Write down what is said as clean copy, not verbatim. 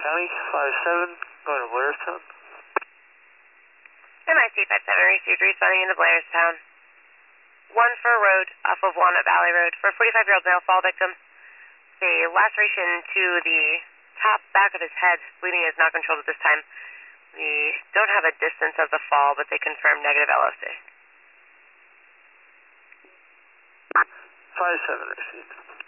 County, 5-7, going to Blairstown. MIC 57 received, responding into Blairstown. 1 for a road off of Walnut Valley Road for a 45-year-old male fall victim. The laceration to the top back of his head. Bleeding is not controlled at this time. We don't have a distance of the fall, but they confirmed negative LOC. 5-7 received.